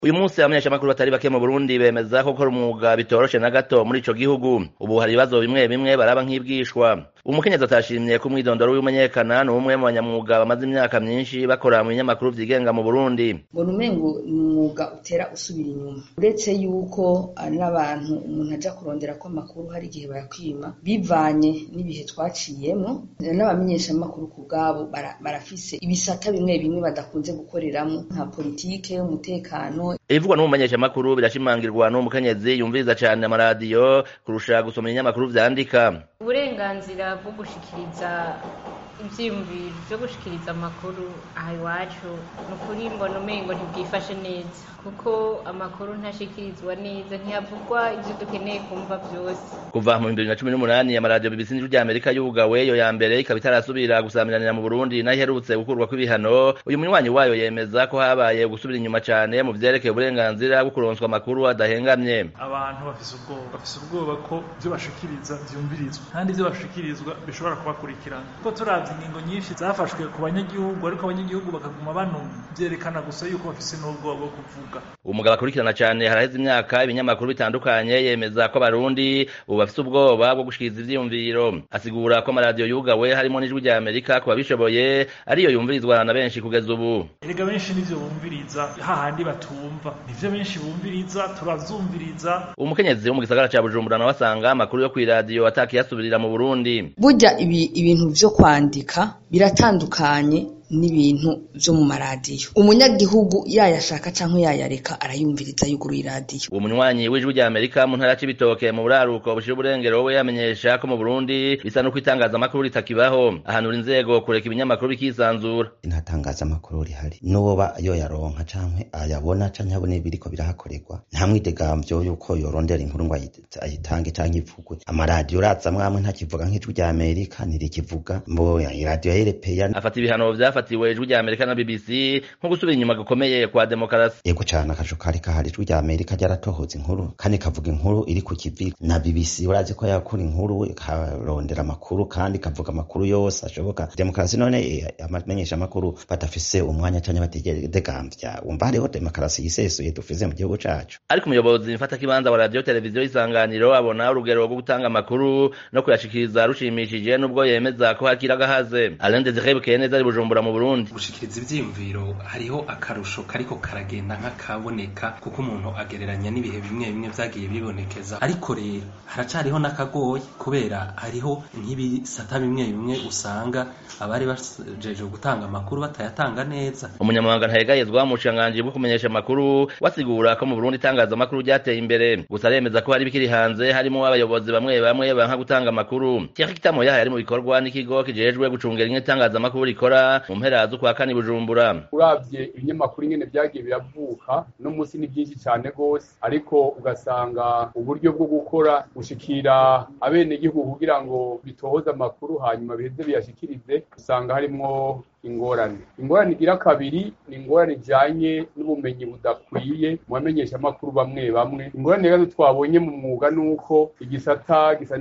Uyu munsi abamenyeshamakuru batari bake mu Burundi bemeza ko gukora umwuga bitoroshe na gato muri ico gihugu. Ubu hari ibibazo bimwe bimwe baraba nk'ibwishwa. Umukenyezi atashimye ko umwidondoro w'umumenyekana ni umwe mu banyamwuga bamaze imyaka myinshi bakora mu binyamakuru vyigenga mu Burundi. Mbona umengo umwuga utera usubira inyuma. Uretse yuko n'abantu umuntu aja kurondera ko amakuru hari igihe bayakwima bivanye n'ibihe twaciyemo, n'abamenyeshamakuru ku bwabo barafise ibisata bimwe bimwe badakunze gukoreramo nka politike, umutekano. Ibivugwa n'umumenyeshamakuru birashimangirwa n'umukenyezi yumviriza cane amaradiyo kurusha gusoma ibinyamakuru vyandika. Uburenganzira bwo gushikiriza ivyiyumviro vyo gushikiriza amakuru aha iwacu nukuri mbona umengo ntibwifashe neza kuko amakuru ntashikirizwa neza ntiyavugwa ivyo dukeneye kumva vyose. Kuva mu 2018 amaradiyo BBC n'ijwi ry'Amerika yugawe yo ya mbere ikaba itarasubira gusamiranira mu Burundi nayiherutse gukurwa kw'ibihano. Uyu munywanyi wayo yemeza ko habaye gusubira inyuma cane mu vyerekeye uburenganzira bwo kuronswa amakuru adahengamye. Abantu bafise ubwoba ko ivyo bashikiriza vyumvirizwa kandi ivyo bashikirizwa bishobora kubakurikirana kuko turavye ingingo nyinshi zafashwe ku banyagihugu ariko abanyagihugu bakaguma banumva vyerekana gusa yuko bafise n'ubwoba bwo kuvuga. Umugabo akurikirana cane haraheze imyaka ibinyamakuru bitandukanye yemeza ko abarundi ubu bafise ubwoba bwo gushikiriza ivyiyumviro. Asigura ko amaradiyo yugawe harimo n'ijwi rya Amerika ku babishoboye ariyo yumvirizwa na benshi kugeza ubu. Erega benshi nivyo bumviriza hahandi batumva nivyo benshi bumviriza turavyumviriza. Umukenyezi wo mu gisagara ca Bujumbura nawe asanga amakuru yo kw'iradiyo atakiyasubirira mu Burundi. Burya ibintu vyo kwandika biratandukanye n'ibintu vyo mu maradiyo. Umunyagihugu yayashaka canke yayareka arayumviriza yuguru iradiyo. Uwo munywanyi w'ijwi rya Amerika mu ntara c'ibitoke mu buraruko bushira uburengero we yamenyesha ko mu Burundi bisa no kwitangaza amakuru ritakibaho, ahanura inzego kureka ibinyamakuru bikisanzura. Ntatangaza amakuru rihari noba yo yaronka canke ayabona canke abone biriko birahakorerwa nta mwidegamvyo yuko yorondera inkuru ngo ayitange canke ivugwe. Amaradiyo raza mwamwe ntakivuga nk'ijwi rya Amerika ntirikivuga mbo iradiyo yerepeya afata ibihano vyafatiwe ijwi rya Amerika na BBC nko gusubira inyuma gukomeye kwa demokarasi. Yego cane akajo kari kahari ijwi rya Amerika ryaratohoza inkuru kandi kavuga inkuru iri ku kivi na BBC urazi ko yakura inkuru ikarondera amakuru kandi kavuga amakuru yose ashoboka. Demokarasi none amamenyesha amakuru batafise umwanya canke bategeregamvya umva hariho demokarasi yisesuye dufise mu gihugu cacu. Ariko umuyobozi mfata kibanza wa radio televiziyo Isanganiro abona urugero rwo gutanga amakuru no kuyashikiriza rushimishije nubwo yemeza ko hakira gahaze. Alain Desire Bukeneza ari Bujumbura mu Burundi. Gushikiriza ivyiyumviro hariho akarusho kariko karagenda nk'akaboneka kuko umuntu agereranya n'ibihe bimwe bimwe vyagiye bibonekeza, ariko rero haracariho n'akagoye kubera hariho nk'ibisata bimwe bimwe usanga abari bajeje gutanga amakuru batayatanga neza. Umunyamabanga ntayegayezwa mu bushanganje bwo kumenyesha amakuru wasigura ko mu Burundi itangaza amakuru ryateye imbere, gusa aremeza ko hari bikiri hanze harimo abayobozi bamwe bamwe banka gutanga amakuru. Thierry Kitamoya yari mu bikorwa n'ikigo kijejwe gucungera itangaza amakuru rikora mu mpera z'ukwa kane Bujumbura. Uravye ibinyamakuru nyene vyagiye biravuka no musi ni byinshi cyane gose, ariko ugasanga uburyo bwo gukora gushikira abene gihugu kugira ngo bitohoze amakuru hanyuma biheze biyashikirize usanga harimwo ingorane igira kabiri ni ingorane ijanye n'ubumenyi budakwiye mu bamenyesha amakuru bamwe bamwe. Ingorane rero twabonye mu mwuga nuko igisata gisa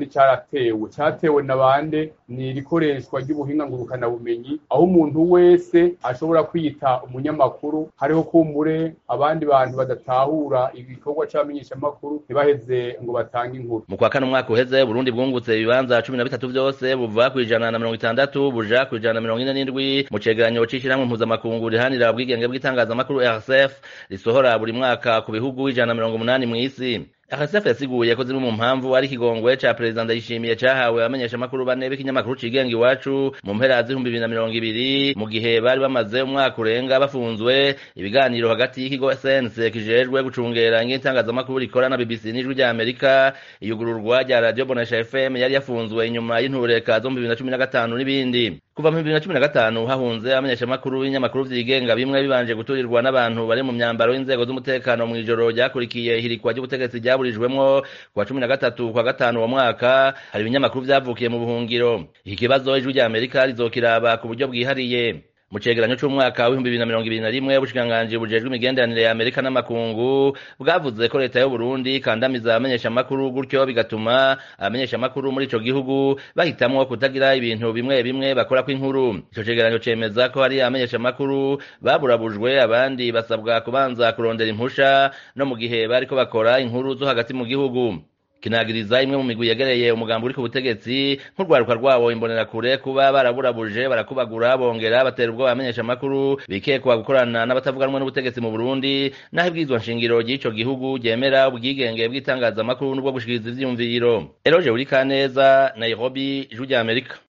cyatewe na bande ni rikoreshwa ry'ubuhinga ngurukana bumenyi, aho umuntu wese ashobora kwita umunyamakuru hariho kumbure abandi bantu badatahura igikorwa c'abamenyesha amakuru ntibaheze ngo batange inkuru. Mu kwa kane umwaka uheze Burundi bwungutse ibibanza 13 vyose buva ku 160 buja ku 147 mu cegeranyo c'ishirahamwe mpuzamakungu rihanira ubwigenge bw'itangazamakuru RSF risohora buri mwaka ku bihugu 180 mw'isi. RSF yasiguye ko zimwe mu mpamvu ari ikigongwe ca Perezida Ndayishimiye cahawe abamenyesha amakuru bane b'ikinyamakuru cigenga iwacu mu mpera z'2020 mu gihe bari bamaze umwaka urenga bafunzwe. Ibiganiro hagati y'ikigo SNC kijejwe gucungera itangazamakuru rikora na BBC n'ijwi rya Amerika, iyugururwa rya Radio Bonesha FM yari yafunzwe inyuma y'intureka zo mu 2015 n'ibindi. Kuva mu 2015 hahunze abamenyesha amakuru y'inyamakuru vyigenga bimwe bibanje guturirwa n'abantu bari mu myambaro y'inzego z'umutekano mu ijoro ryakurikiye ihirikwa ry'ubutegetsi ryaburijwemwo kwa 13 kwa gatanu uwo mwaka. Hari ibinyamakuru vyavukiye mu buhungiro. Iki kibazo ijwi rya Amerika rizokiraba ku buryo bwihariye. mu cegeranyo c'umwaka wa 2021 ubushikiranganji bujejwe imigenderanire ya Amerika n'amakungu bwavuze ko leta y'u Burundi kandamiza abamenyeshamakuru gutyo bigatuma abamenyeshamakuru muri ico gihugu bahitamwo kutagira ibintu bimwe bimwe bakora kw'inkuru. Ico cegeranyo cemeza ko hari abamenyeshamakuru baburabujwe, abandi basabwa kubanza kurondera impusha no mu gihe bariko bakora inkuru zo hagati mu gihugu. Kinagiriza imwe mu migwi yegereye umugambi uri ku butegetsi nk'urwaruka rwabo imbonerakure kuba baraburabuje, barakubagura, bongera batera ubwoba abamenyeshamakuru bikekwa gukorana n'abatavuga rumwe n'ubutegetsi mu Burundi, naho ibwirizwa nshingiro ry'ico gihugu ryemera ubwigenge bw'itangazamakuru n'ubwo gushikiriza ivyiyumviro. Eroje Urikaneza, Nairobi, Ijwi ry'Amerika.